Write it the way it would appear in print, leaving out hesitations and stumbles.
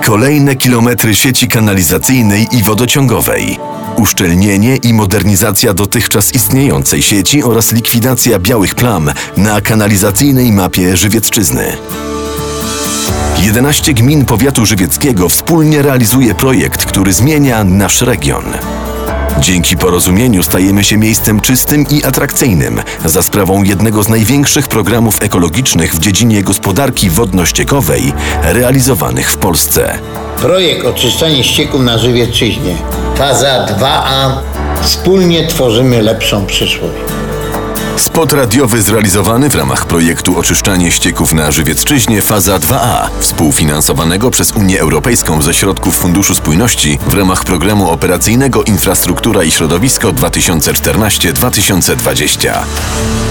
Kolejne kilometry sieci kanalizacyjnej i wodociągowej. Uszczelnienie i modernizacja dotychczas istniejącej sieci oraz likwidacja białych plam na kanalizacyjnej mapie Żywiecczyzny. 11 gmin powiatu żywieckiego wspólnie realizuje projekt, który zmienia nasz region. Dzięki porozumieniu stajemy się miejscem czystym i atrakcyjnym za sprawą jednego z największych programów ekologicznych w dziedzinie gospodarki wodno-ściekowej realizowanych w Polsce. Projekt Oczyszczanie ścieków na Żywiecczyźnie. Faza 2A. Wspólnie tworzymy lepszą przyszłość. Spot radiowy zrealizowany w ramach projektu Oczyszczanie ścieków na Żywiecczyźnie Faza 2A, współfinansowanego przez Unię Europejską ze środków Funduszu Spójności w ramach Programu Operacyjnego Infrastruktura i Środowisko 2014-2020.